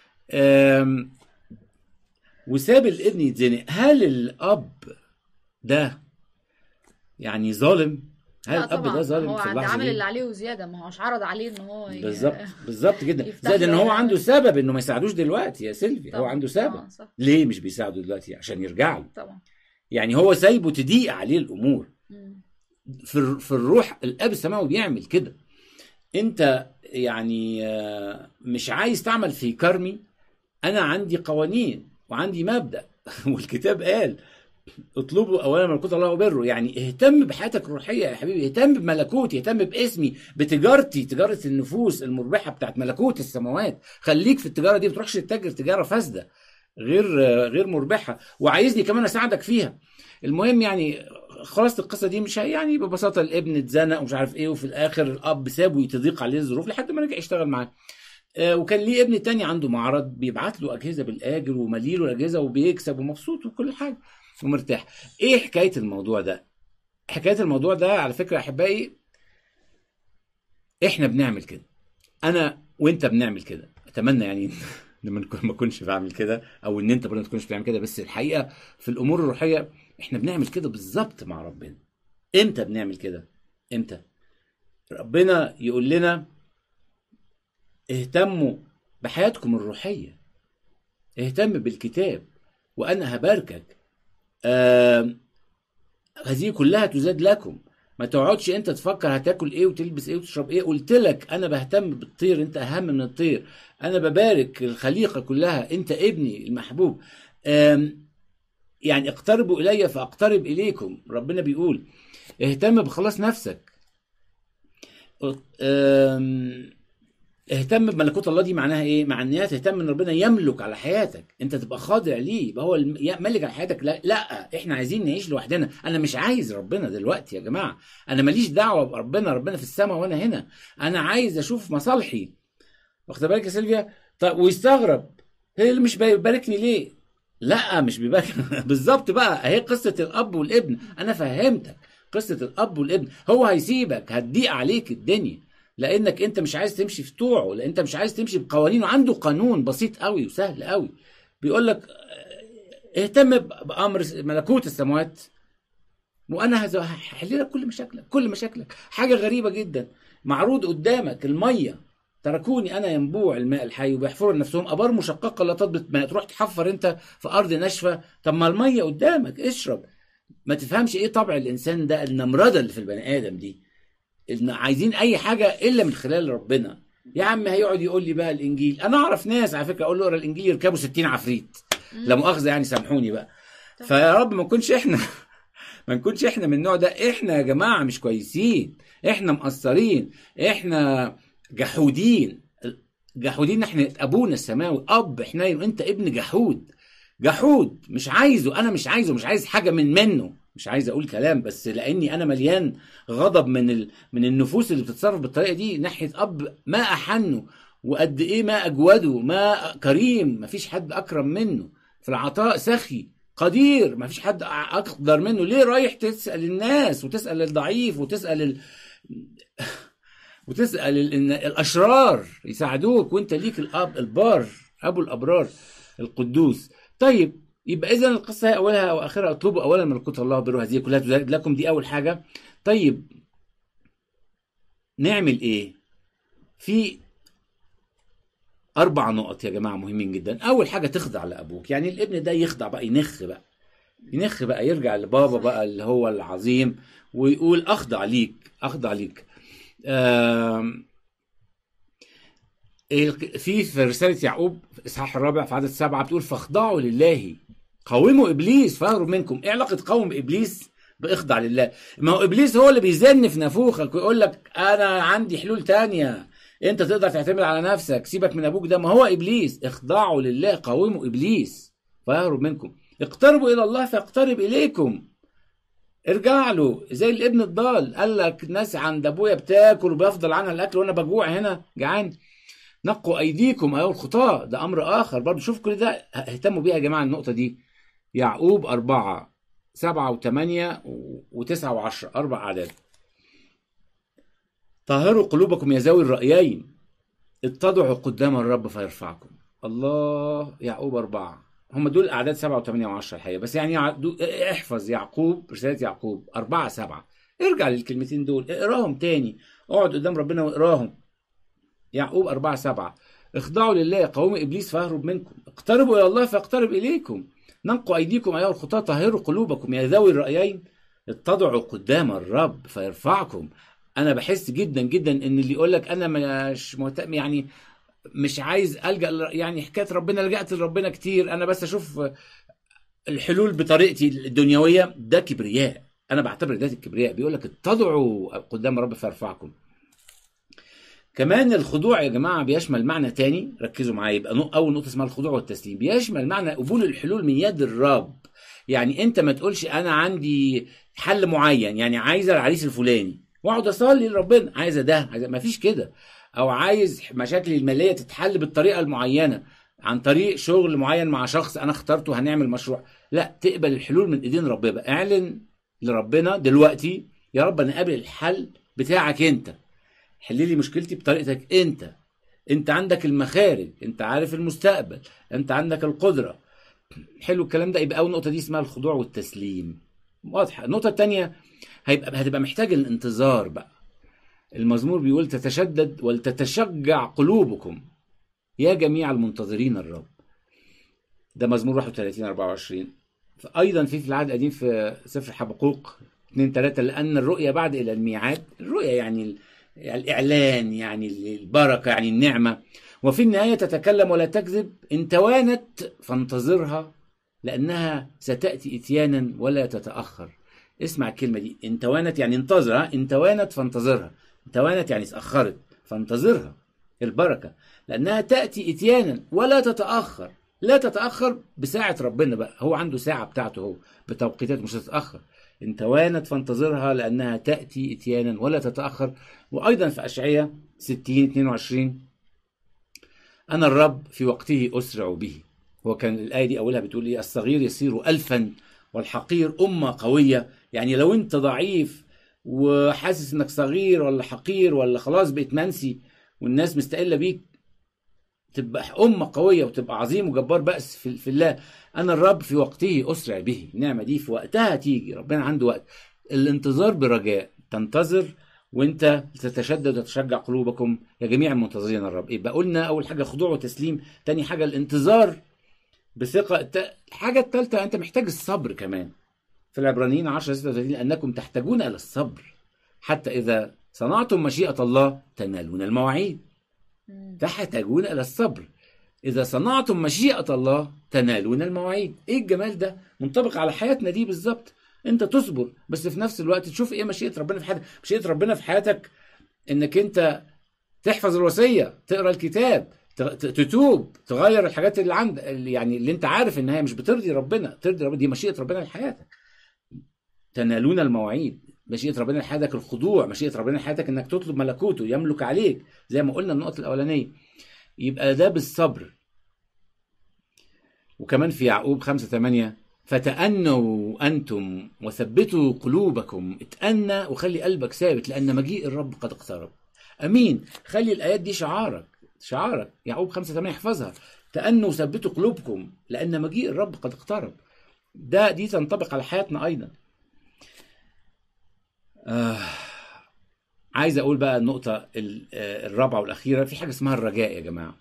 وساب الابن يتزنق. هل الاب ده يعني ظالم؟ هل لا الاب طبعا، ده ظالم هو في ده اللحظه عامل دي؟ اللي عليه وزياده، ما هوش عرض عليه ان هو بالظبط جدا. يفتح زائد ان له هو عنده سبب انه ما يساعدوش دلوقتي يا سيلفي. هو طبعا عنده سبب طبعا صح ليه مش بيساعده دلوقتي؟ عشان يرجع له. طبعا. يعني هو سايبه تضيق عليه الامور. مم. في الروح الاب السماوي بيعمل كده. انت يعني مش عايز تعمل في كرمي، انا عندي قوانين وعندي مبدأ والكتاب قال اطلبوا اولا ملكوت الله وبره. يعني اهتم بحياتك الروحيه يا حبيبي، اهتم بملكوتي، اهتم باسمي، بتجارتي، تجاره النفوس المربحه بتاعت ملكوت السماوات. خليك في التجاره دي، ما تروحش تتاجر تجاره فاسده غير مربحه، وعايزني كمان اساعدك فيها. المهم يعني خلاص القصه دي مش يعني ببساطه الابن اتزنق ومش عارف ايه، وفي الاخر الاب سابه يتضيق عليه الظروف لحد ما رجع يشتغل معاه. وكان ليه ابن تاني عنده معرض بيبعت له اجهزه بالاجر ومليله الاجهزه وبيكسب ومبسوط وكل حاجه ومرتاح. ايه حكايه الموضوع ده؟ حكايه الموضوع ده على فكره احبائي احنا بنعمل كده، انا وانت بنعمل كده. اتمنى يعني ما اكونش بعمل كده، او ان انت برضه ما تكونش بتعمل كده، بس الحقيقه في الامور الروحيه احنا بنعمل كده بالظبط مع ربنا. امتى بنعمل كده؟ امتى ربنا يقول لنا اهتموا بحياتكم الروحيه، اهتم بالكتاب وانا هباركك، هذه كلها تزاد لكم. ما تقعدش انت تفكر هتاكل ايه وتلبس ايه وتشرب ايه. قلت لك انا بهتم بالطير، انت اهم من الطير. انا ببارك الخليقه كلها، انت ابني المحبوب. يعني اقتربوا الي فاقترب اليكم. ربنا بيقول اهتم بخلاص نفسك، اهتم بملكوت الله. دي معناها ايه؟ معناها تهتم ان ربنا يملك على حياتك، انت تبقى خاضع ليه، يبقى هو ملك على حياتك. لا احنا عايزين نعيش لوحدنا. انا مش عايز ربنا دلوقتي يا جماعه، انا ماليش دعوه بربنا، ربنا في السماء وانا هنا. انا عايز اشوف مصالحي. واخد بالك يا سيلفيا؟ طيب ويستغرب هي اللي مش بيباركني ليه؟ لا مش بيبارك بالظبط بقى اهي قصه الاب والابن. انا فهمتك قصه الاب والابن. هو هيسيبك، هتضيق عليك الدنيا لانك انت مش عايز تمشي في طوعه، لان انت مش عايز تمشي بقوانينه. عنده قانون بسيط قوي وسهل قوي، بيقول لك اهتم بامر ملكوت السماوات وانا هحل لك كل مشاكلك. حاجه غريبه جدا، معروض قدامك الميه، تركوني انا ينبوع الماء الحي وبيحفروا لنفسهم ابار مشققه لا تضبط ماء. تروح تحفر انت في ارض ناشفه؟ طب ما الميه قدامك اشرب. ما تفهمش ايه طبع الانسان ده، النمرده اللي في البني ادم دي، إن عايزين اي حاجه الا من خلال ربنا. يا عم هيقعد يقول لي بقى الانجيل. انا اعرف ناس على فكره اقول له اقرا الانجيل يركبوا 60 عفريت، لا مؤاخذه يعني سامحوني بقى. فيا رب ما نكونش احنا ما نكونش احنا من النوع ده. احنا يا جماعه مش كويسين، احنا مقصرين، احنا جحودين. احنا ابونا السماوي اب حنين وانت ابن جحود مش عايزه. انا مش عايز حاجه منه. مش عايز اقول كلام بس لاني انا مليان غضب من النفوس اللي بتتصرف بالطريقه دي ناحيه اب ما احنه، وقد ايه ما اجوده، ما كريم، ما فيش حد اكرم منه في العطاء، سخي قدير، ما فيش حد اقدر منه. ليه رايح تسال الناس وتسال الضعيف وتسال الاشرار يساعدوك وانت ليك الاب البار، ابو الابرار القدوس؟ طيب يبقى اذا القصه هي اولها واخرها اطلبوا اولا ملكوت الله وبره هذه كلها تزاد لكم. دي اول حاجه. طيب نعمل ايه؟ في 4 نقط يا جماعه مهمين جدا. اول حاجه تخضع لابوك، يعني الابن ده يخضع بقى، ينخ بقى يرجع لبابا بقى اللي هو العظيم ويقول اخضع ليك. في رسالة يعقوب في إصحاح 4 في عدد 7 بتقول فاخضعوا لله قاوموا ابليس فاهرب منكم. ايه علاقه قوم ابليس باخضع لله؟ ما هو ابليس هو اللي بيزن في نافوخك ويقول لك انا عندي حلول تانية، انت تقدر تعتمد على نفسك، سيبك من ابوك ده. ما هو ابليس. اخضعوا لله، قاوموا ابليس فيهرب منكم. اقتربوا الى الله فيقترب اليكم. ارجع له زي الابن الضال، قال لك ناس عند ابويا بتاكل وبيفضل عنها الاكل وانا بجوع هنا جعان. نقوا ايديكم ايها الخطاة، ده امر اخر برضه. شوف كل ده اهتموا بيها يا جماعه النقطه دي. يعقوب 4 7 و8 و9 و10، 4 اعداد. طهروا قلوبكم يا ذوي الرأيين، اتضعوا قدام الرب فيرفعكم. الله. يعقوب 4. هم دول اعداد 7 و8 و10 الحقيقه، بس يعني احفظ يعقوب، رساله يعقوب 4 7. ارجع للكلمتين دول، اقراهم تاني، اقعد قدام ربنا واقراهم. يعقوب 4 7. اخضعوا لله، قوموا ابليس فاهرب منكم. اقتربوا الى الله فيقترب اليكم. نقوا ايديكم ايها الخطاة، طهروا قلوبكم يا ذوي الرأيين، اتضعوا قدام الرب فيرفعكم. انا بحس جدا جدا ان اللي يقول لك انا مش مهتم، يعني مش عايز الجا، يعني حكايه ربنا، لجأت لربنا كتير، انا بس اشوف الحلول بطريقتي الدنيويه، ده كبرياء. انا بعتبر ده الكبرياء. بيقول لك اتضعوا قدام الرب فيرفعكم. كمان الخضوع يا جماعه بيشمل معنى تاني، ركزوا معايا. يبقى اول نقطه اسمها الخضوع والتسليم. بيشمل معنى قبول الحلول من يد الرب. يعني انت ما تقولش انا عندي حل معين، يعني عايز العريس الفلاني واقعد اصلي لربنا، عايزه ده، عايزه، ما فيش كده. او عايز مشاكلي الماليه تتحل بالطريقه المعينه، عن طريق شغل معين مع شخص انا اخترته هنعمل مشروع. لا، تقبل الحلول من ايدين ربنا. اعلن لربنا دلوقتي، يا رب انا قابل الحل بتاعك انت، حل لي مشكلتي بطريقتك انت عندك المخارج، انت عارف المستقبل، انت عندك القدره. حلو الكلام ده. يبقى اول نقطه دي اسمها الخضوع والتسليم، واضحه. النقطه الثانيه هتبقى محتاج الانتظار بقى. المزمور بيقول تتشدد ولتتشجع قلوبكم يا جميع المنتظرين الرب. ده مزمور 31 24. ايضا في العهد القديم في سفر حبقوق 2 3، لان الرؤيا بعد الى الميعاد. الرؤيا يعني الاعلان، يعني البركه، يعني النعمه. وفي النهايه تتكلم ولا تكذب، ان توانت فانتظرها لانها ستاتي اتيانا ولا تتاخر. اسمع الكلمه دي، ان توانت يعني انتظرها، ان توانت فانتظرها. ان توانت يعني اتاخرت، فانتظرها البركه لانها تاتي اتيانا ولا تتاخر. لا تتاخر بساعه ربنا بقى، هو عنده ساعه بتاعته هو بتوقيتات، مش هتتاخر. ان توانت فانتظرها لانها تاتي اتيانا ولا تتاخر. وايضا في اشعياء 60 22، انا الرب في وقته اسرع به. هو كان الايه دي اولها بتقول ايه؟ الصغير يصير الفا والحقير امه قويه. يعني لو انت ضعيف وحاسس انك صغير ولا حقير ولا خلاص بقيت منسي والناس مستقله بيك، تبقى امه قويه وتبقى عظيم وجبار بأس في الله. انا الرب في وقته اسرع به. النعمه دي في وقتها تيجي، ربنا عنده وقت. الانتظار برجاء، تنتظر وانت تتشدد وتشجع قلوبكم يا جميع المنتظرين الرب. يبقى قلنا اول حاجه خضوع وتسليم، تاني حاجه الانتظار بثقه. الحاجه الثالثه انت محتاج الصبر كمان. في العبرانيين 10 36 لانكم تحتاجون الى الصبر حتى اذا صنعتم مشيئه الله تنالون المواعيد. تحتاجون الى الصبر، اذا صنعتم مشيئه الله تنالون المواعيد. ايه الجمال ده؟ منطبق على حياتنا دي بالظبط. انت تصبر بس في نفس الوقت تشوف ايه مشيئه ربنا في حياتك. مشيئه ربنا في حياتك انك انت تحفظ الوصيه، تقرا الكتاب، تتوب، تغير الحاجات اللي عندك، يعني اللي انت عارف ان هي مش بترضي ربنا، ترضي ربنا. دي مشيئه ربنا لحياتك. تنالون المواعيد. مشيئه ربنا لحياتك الخضوع، مشيئه ربنا لحياتك انك تطلب ملكوته يملك عليك زي ما قلنا النقطه الاولانيه. يبقى ده بالصبر. وكمان في يعقوب 5 8 فتأنوا أنتم وثبتوا قلوبكم. اتأنى وخلي قلبك ثابت لأن مجيء الرب قد اقترب. أمين. خلي الآيات دي شعارك. يعقوب 5 8 احفظها. تأنوا وثبتوا قلوبكم لأن مجيء الرب قد اقترب. دي تنطبق على حياتنا أيضا. عايز أقول بقى النقطة الرابعة والأخيرة، في حاجة اسمها الرجاء يا جماعة.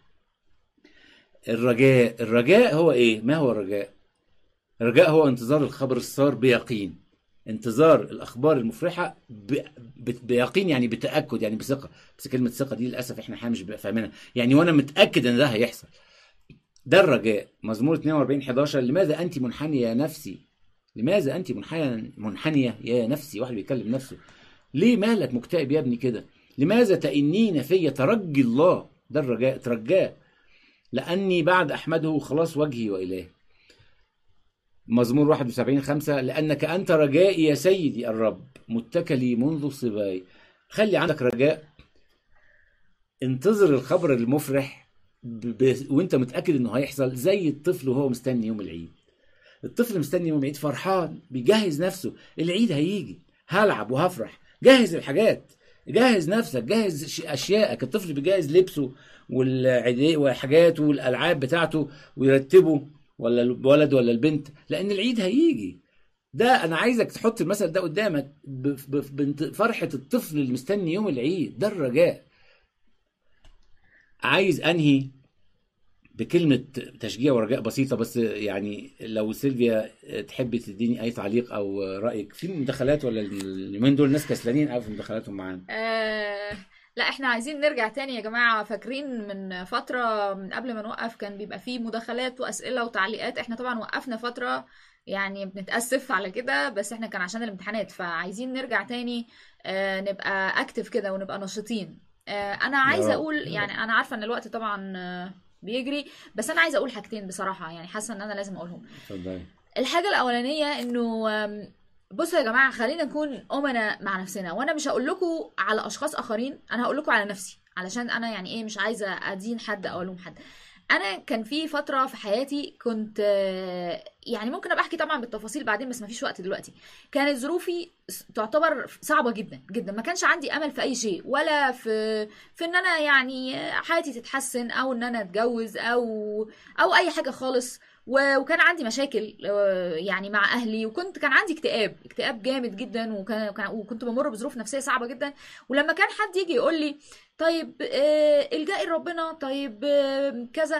الرجاء هو إيه؟ ما هو الرجاء؟ الرجاء هو انتظار الخبر السار بيقين. انتظار الأخبار المفرحة بيقين، يعني بتأكد، يعني بثقة. بس كلمة ثقة دي للأسف احنا مش فاهمينها. يعني وأنا متأكد إن ده هيحصل. ده الرجاء. مزمور 42:11 لماذا انت منحنيه يا نفسي، لماذا انت منحنيه يا نفسي، واحد بيكلم نفسه، ليه مالك مكتئب يا ابني كده، لماذا تئنين في، ترجي الله، ده الرجاء، ترجاه لاني بعد احمده خلاص وجهي والهي. مزمور 71:5 لانك انت رجائي يا سيدي الرب متكلي منذ صباي. خلي عندك رجاء، انتظر الخبر المفرح وانت متاكد انه هيحصل، زي الطفل وهو مستني يوم العيد. الطفل مستني يوم العيد فرحان، بيجهز نفسه، العيد هيجي، هلعب وهفرح، جهز الحاجات، جهز نفسك، جهز اشيائك. الطفل بيجهز لبسه وحاجاته والالعاب بتاعته ويرتبه، ولا الولد ولا البنت، لان العيد هيجي. ده انا عايزك تحط المثل ده قدامك، فرحة الطفل اللي مستني يوم العيد، ده الرجاء. عايز انهي بكلمة تشجيع ورجاء بسيطة بس، يعني لو سيلفيا تحب تديني أي تعليق أو رأيك في المداخلات، ولا اليومين دول الناس كسلانين أوي في مداخلاتهم معانا؟ لا احنا عايزين نرجع تاني يا جماعة. فاكرين من فترة من قبل ما نوقف كان بيبقى فيه مداخلات وأسئلة وتعليقات، احنا طبعا وقفنا فترة، يعني بنتأسف على كده، بس احنا كان عشان الامتحانات، فعايزين نرجع تاني نبقى اكتف كده ونبقى نشيطين. انا عايزة اقول، يعني انا عارفة ان الوقت طبعا بيجري، بس انا عايزه اقول حاجتين بصراحه، يعني حاسه ان انا لازم اقولهم. الحاجه الاولانيه انه بصوا يا جماعه، خلينا نكون امنا مع نفسنا، وانا مش هقول لكم على اشخاص اخرين، انا هقول لكم على نفسي، علشان انا يعني ايه، مش عايزه ادين حد او الوم حد. انا كان في فتره في حياتي كنت يعني ممكن ابقى احكي طبعا بالتفاصيل بعدين، بس مفيش وقت دلوقتي. كانت ظروفي تعتبر صعبه جدا جدا، ما كانش عندي امل في اي شيء، ولا في ان انا يعني حياتي تتحسن، او ان انا اتجوز، او اي حاجه خالص. وكان عندي مشاكل يعني مع اهلي، كان عندي اكتئاب جامد جدا، وكنت بمر بظروف نفسيه صعبه جدا. ولما كان حد يجي يقول لي طيب الجئي لربنا، طيب كذا،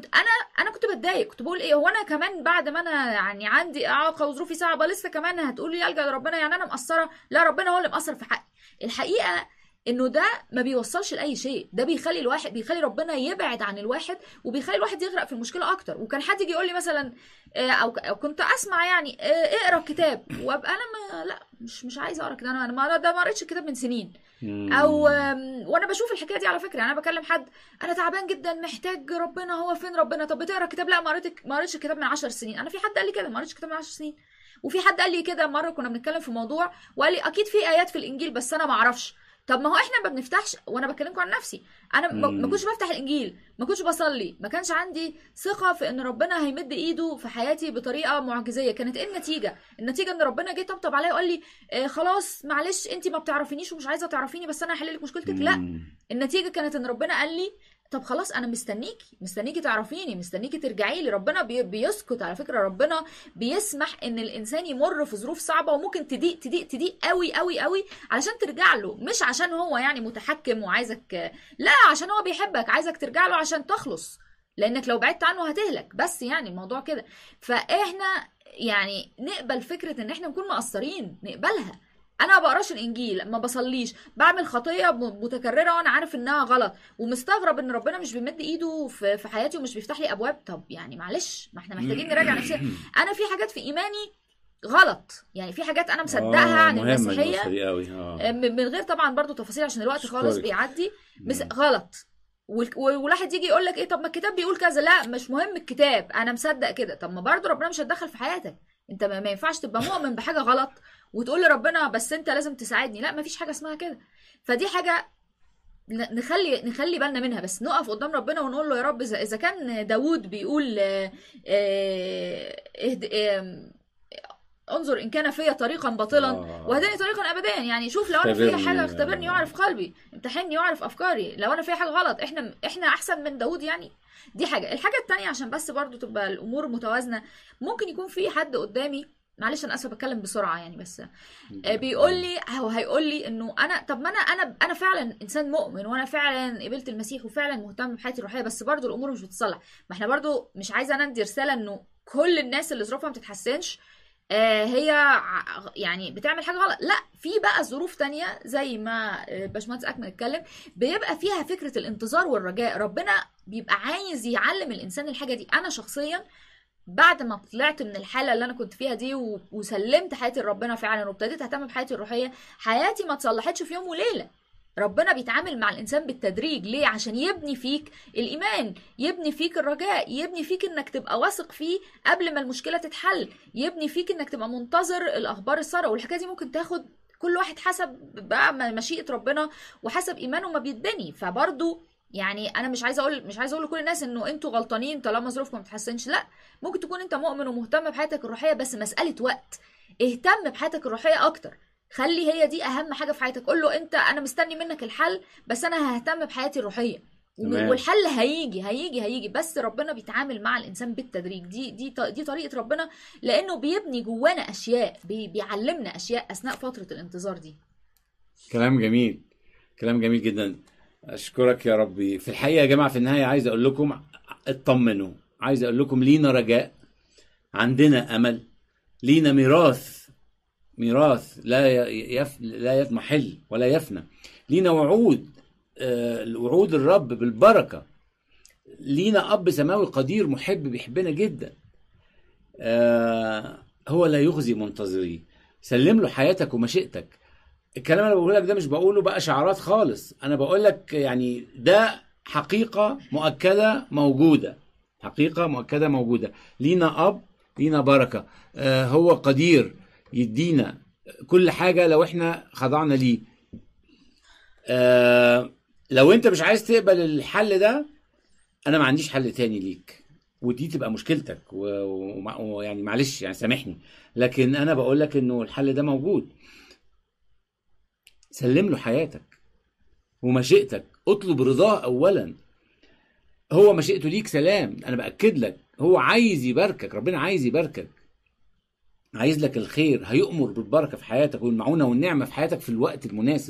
انا كنت بتضايق، كنت بقول ايه، هو انا كمان بعد ما انا يعني عندي اعاقه وظروفي صعبه لسه كمان هتقولي الجا لربنا؟ يعني انا مقصره؟ لا، ربنا هو اللي مقصر في حقي. الحقيقه انه ده ما بيوصلش لاي شيء، ده بيخلي ربنا يبعد عن الواحد، وبيخلي الواحد يغرق في المشكله اكتر. وكان حد يجي يقول لي مثلا او كنت اسمع يعني اقرا كتاب، وابقى انا لا مش عايزه اقرا كده، انا ما قريتش الكتاب من سنين. او وانا بشوف الحكايه دي على فكره، يعني انا بكلم حد انا تعبان جدا محتاج ربنا، هو فين ربنا؟ طب بتقرا كتاب؟ لا، ما قريتش الكتاب من 10 سنين. انا في حد قال لي كده ما قريتش الكتاب من 10 سنين. وفي حد قال لي كده مره كنا بنتكلم في موضوع، وقال لي اكيد في ايات في الانجيل بس انا ما اعرفش. طب ما هو احنا ما بنفتحش، وانا بكلمكم عن نفسي، انا ما كنتش بفتح الانجيل، ما كنتش بصلي، ما كانش عندي ثقه في ان ربنا هيمد ايده في حياتي بطريقه معجزيه. كانت ايه النتيجه ان ربنا جه طبطب عليا وقال لي خلاص معلش انت ما بتعرفينيش ومش عايزه تعرفيني، بس انا هحل لك مشكلتك. لا، النتيجه كانت ان ربنا قال لي طب خلاص انا مستنيكي تعرفيني، مستنيكي ترجعي لي. ربنا بيسكت على فكره، ربنا بيسمح ان الانسان يمر في ظروف صعبه وممكن تضيق قوي قوي قوي علشان ترجع له، مش عشان هو يعني متحكم وعايزك، لا، عشان هو بيحبك، عايزك ترجع له عشان تخلص، لانك لو بعدت عنه هتهلك. بس يعني الموضوع كده. فاحنا يعني نقبل فكره ان احنا نكون مقصرين، نقبلها. انا ما بقراش الانجيل، ما بصليش، بعمل خطيه متكرره وانا عارف انها غلط، ومستغرب ان ربنا مش بيمد ايده في حياتي ومش بيفتح لي ابواب. طب يعني معلش، ما احنا محتاجين نراجع نفسنا. انا في حاجات في ايماني غلط، يعني في حاجات انا مصدقها عن المسيحيه من غير طبعا برضو تفاصيل عشان الوقت خالص بيعدي، بس غلط. وواحد يجي يقول لك ايه، طب ما الكتاب بيقول كذا. لا، مش مهم الكتاب، انا مصدق كده. طب ما برضو ربنا مش هتدخل في حياتك، انت ما ينفعش تبقى مؤمن بحاجه غلط وتقول لربنا بس انت لازم تساعدني. لا، مفيش حاجه اسمها كده. فدي حاجه نخلي بالنا منها، بس نقف قدام ربنا ونقول له يا رب، اذا كان داود بيقول انظر ان كان فيا طريقا باطلا وهداني طريقا ابديا، يعني شوف لو انا فيا حاجه اختبرني واعرف قلبي، امتحني واعرف افكاري، لو انا فيا حاجه غلط احنا احسن من داود يعني. دي حاجه. الحاجه التانية عشان بس برضو تبقى الامور متوازنه، ممكن يكون في حد قدامي، معلش انا اسفه بتكلم بسرعه يعني، بس بيقول لي او هيقول لي انه طب ما انا فعلا انسان مؤمن، وانا فعلا قبلت المسيح وفعلا مهتم بحياتي الروحيه، بس برضو الامور مش بتتصلح. ما احنا برضو مش عايزه انا ندي رساله انه كل الناس اللي ظروفها ما بتتحسنش هي يعني بتعمل حاجه غلط. لا، في بقى ظروف تانية زي ما باشمهندس اكمل اتكلم، بيبقى فيها فكره الانتظار والرجاء. ربنا بيبقى عايز يعلم الانسان الحاجه دي. انا شخصيا بعد ما طلعت من الحاله اللي انا كنت فيها دي وسلمت حياتي لربنا فعلا وابتديت اهتم بحياتي الروحيه، حياتي ما تصلحتش في يوم وليله. ربنا بيتعامل مع الانسان بالتدريج. ليه؟ عشان يبني فيك الايمان، يبني فيك الرجاء، يبني فيك انك تبقى واثق فيه قبل ما المشكله تتحل، يبني فيك انك تبقى منتظر الاخبار الساره. والحكايه دي ممكن تاخد كل واحد حسب بقى مشيئه ربنا وحسب ايمانه ما بيتبني. فبرضه يعني انا مش عايزه اقول لكل الناس انه انتوا غلطانين طالما ظروفكم ما بتتحسنش. لا، ممكن تكون انت مؤمن ومهتم بحياتك الروحيه، بس مساله وقت. اهتم بحياتك الروحيه اكتر، خلي هي دي اهم حاجه في حياتك. قول له انا مستني منك الحل، بس انا ههتم بحياتي الروحيه. والحل هيجي بس ربنا بيتعامل مع الانسان بالتدريج. دي طريقه ربنا، لانه بيبني جوانا اشياء، بيعلمنا اشياء اثناء فتره الانتظار دي. كلام جميل، كلام جميل جدا. اشكرك يا ربي. في الحقيقه يا جماعه في النهايه عايز اقول لكم اطمنوا، عايز اقول لكم لينا رجاء، عندنا امل، لينا ميراث لا يضمحل ولا يفنى، لينا وعود، وعود الرب بالبركه، لينا اب سماوي قدير محب بيحبنا جدا، هو لا يخزي منتظريه. سلم له حياتك ومشيئتك. الكلام اللي بقوله لك ده مش بقوله بقى شعارات خالص، انا بقول لك يعني ده حقيقه مؤكده موجوده، حقيقه مؤكده موجوده. لينا اب، لينا بركه، هو قدير يدينا كل حاجه لو احنا خضعنا ليه. لو انت مش عايز تقبل الحل ده، انا ما عنديش حل تاني ليك، ودي تبقى مشكلتك، ويعني معلش يعني سامحني، لكن انا بقول لك انه الحل ده موجود. سلم له حياتك ومشيئتك، اطلب رضاه اولا. هو مشيئته ليك سلام، انا باكد لك هو عايز يباركك، ربنا عايز يباركك، عايز لك الخير، هيؤمر بالبركه في حياتك والمعونه والنعمه في حياتك في الوقت المناسب.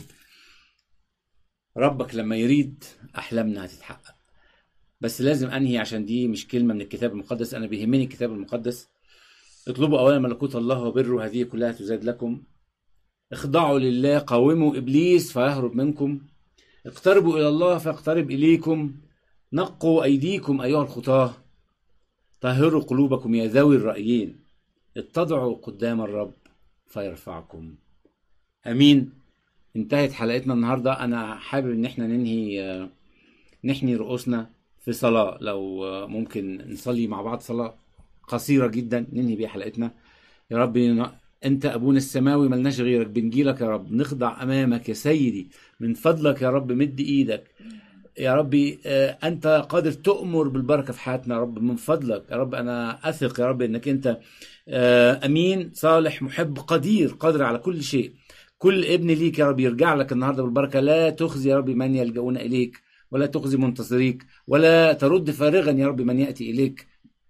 ربك لما يريد احلامنا هتتحقق. بس لازم انهي، عشان دي مش كلمه من الكتاب المقدس، انا بيهمني الكتاب المقدس. اطلبوا اولا ملكوت الله وبره، هذه كلها تزاد لكم. اخضعوا لله، قاوموا ابليس فيهرب منكم. اقتربوا الى الله فيقترب اليكم. نقوا ايديكم ايها الخطاه، طهروا قلوبكم يا ذوي الرايين. اتضعوا قدام الرب فيرفعكم. امين. انتهت حلقتنا النهارده. انا حابب ان احنا نحني رؤوسنا في صلاه، لو ممكن نصلي مع بعض صلاه قصيره جدا ننهي بيها حلقتنا. يا رب انت ابونا السماوي، ملناش غيرك، بنجيلك يا رب، نخضع امامك يا سيدي، من فضلك يا رب مد ايدك يا ربي. انت قادر تؤمر بالبركه في حياتنا يا رب، من فضلك يا رب. انا اثق يا رب انك انت امين، صالح، محب، قدير، قادر على كل شيء. كل ابن ليك يا رب يرجع لك النهارده بالبركه. لا تخزي يا رب من يلجؤون اليك، ولا تخزي منتصريك، ولا ترد فارغا يا رب من ياتي اليك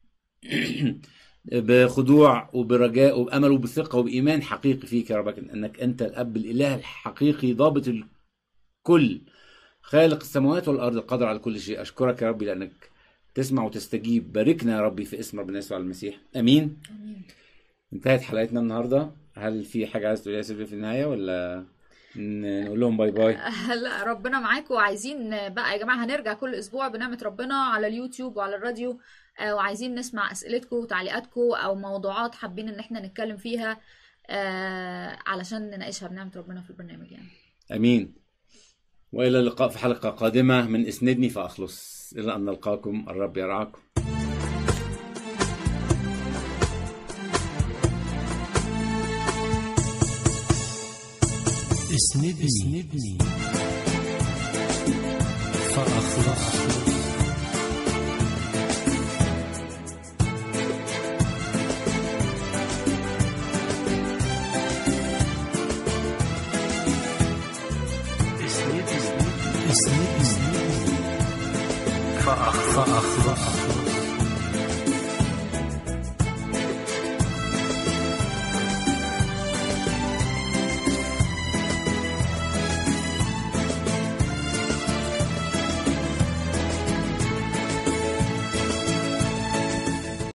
بخضوع وبرجاء وبامل وبثقه وبايمان حقيقي فيك يا رب، انك انت الاب الاله الحقيقي، ضابط الكل، خالق السماوات والارض، القادر على كل شيء. اشكرك يا ربي لانك تسمع وتستجيب. باركنا يا ربي في اسم ربنا يسوع المسيح، امين. انتهت حلقتنا النهارده. هل في حاجه عايز تقوليها يا سيلفي في النهايه، ولا نقول لهم باي باي؟ لا، ربنا معاكم. وعايزين بقى يا جماعه هنرجع كل اسبوع بنعمه ربنا على اليوتيوب وعلى الراديو، وعايزين نسمع اسئلتكم وتعليقاتكم او موضوعات حابين ان احنا نتكلم فيها علشان نناقشها بنعمه ربنا في البرنامج يعني. امين. والى اللقاء في حلقه قادمه من اسندني فاخلص. الى ان نلقاكم، الرب يرعاكم. اسندني فأخلص. اسندني فأخلص.